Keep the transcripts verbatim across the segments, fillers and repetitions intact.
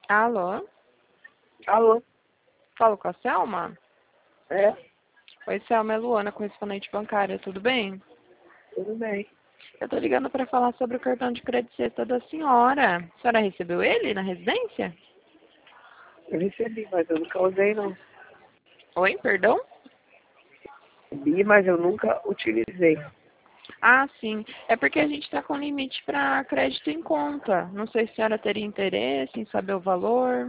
Alô? Alô? Falo com a Selma? É? Oi, Selma, é Luana, correspondente bancária, tudo bem? Tudo bem. Eu tô ligando para falar sobre o cartão de crédito sexta da senhora. A senhora recebeu ele na residência? Eu recebi, mas eu nunca usei, não. Oi, perdão? Recebi, mas eu nunca utilizei. Ah, sim. É porque a gente está com limite para crédito em conta. Não sei se a senhora teria interesse em saber o valor.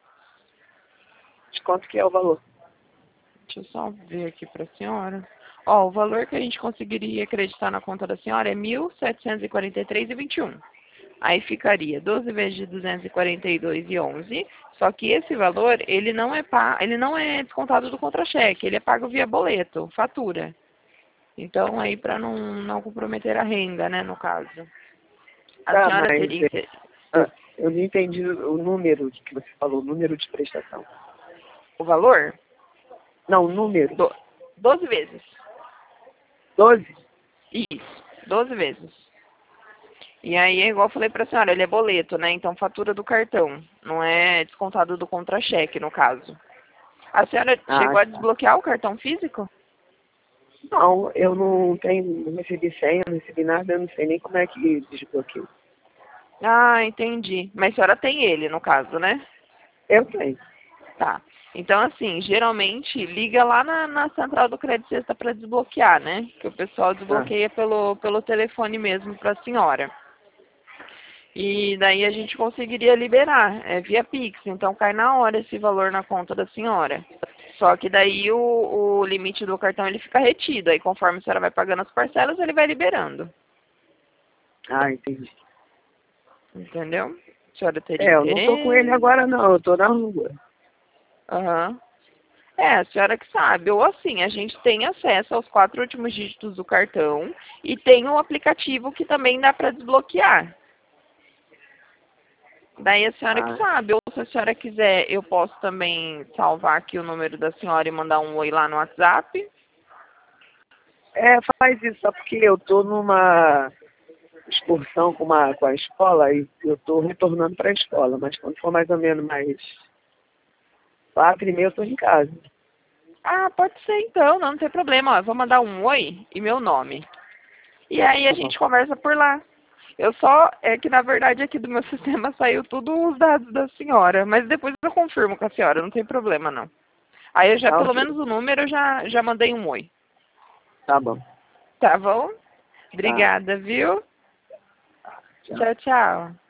De quanto que é o valor? Deixa eu só ver aqui para a senhora. Ó, o valor que a gente conseguiria acreditar na conta da senhora é mil setecentos e quarenta e três reais e vinte e um centavos. Aí ficaria doze vezes de duzentos e quarenta e dois reais e onze centavos. Só que esse valor, ele não é pa... ele não é descontado do contra-cheque, ele é pago via boleto, fatura. Então, aí para não, não comprometer a renda, né, no caso. A Tá, senhora mas teria é, inter- ah, eu não entendi o número que você falou, o número de prestação. o valor? Não, o número. Do... doze vezes. Doze? Isso, doze vezes. E aí, é igual eu falei para a senhora, ele é boleto, né? Então, fatura do cartão. Não é descontado do contra-cheque, no caso. A senhora Ah, chegou a tá. desbloquear o cartão físico? Não, eu não tenho, não recebi senha, não recebi nada, eu não sei nem como é que desbloqueio. Ah, entendi. Mas a senhora tem ele, no caso, né? Eu tenho. Tá. Então, assim, geralmente, liga lá na, na central do Crédito Sexta para desbloquear, né? Que o pessoal Ah, desbloqueia pelo, pelo telefone mesmo para a senhora. E daí a gente conseguiria liberar, é via Pix, então cai na hora esse valor na conta da senhora. Só que daí o, o limite do cartão ele fica retido, aí conforme a senhora vai pagando as parcelas, ele vai liberando. ah, entendi. Entendeu? A senhora teria É, eu não tô com ele interesse? agora não, eu tô na rua. Aham. É, a senhora que sabe. Ou assim, a gente tem acesso aos quatro últimos dígitos do cartão e tem um aplicativo que também dá para desbloquear. Daí a senhora que Ah, sabe. Ou se a senhora quiser, eu posso também salvar aqui o número da senhora e mandar um oi lá no WhatsApp. é, faz isso, só porque eu tô numa excursão com, uma, com a escola e eu tô retornando para a escola, mas quando for mais ou menos mais quatro e meia eu tô em casa. Ah, pode ser então, não, não tem problema. Ó, eu vou mandar um oi e meu nome. E aí a Tá bom. gente conversa por lá. Eu só, é que na verdade aqui do meu sistema saiu tudo os dados da senhora, mas depois eu confirmo com a senhora, não tem problema não. Aí eu já, Tá pelo ok. menos o número, eu já, já mandei um oi. Tá bom. Tá bom? Tá. Obrigada, viu? Tchau. Tchau, tchau.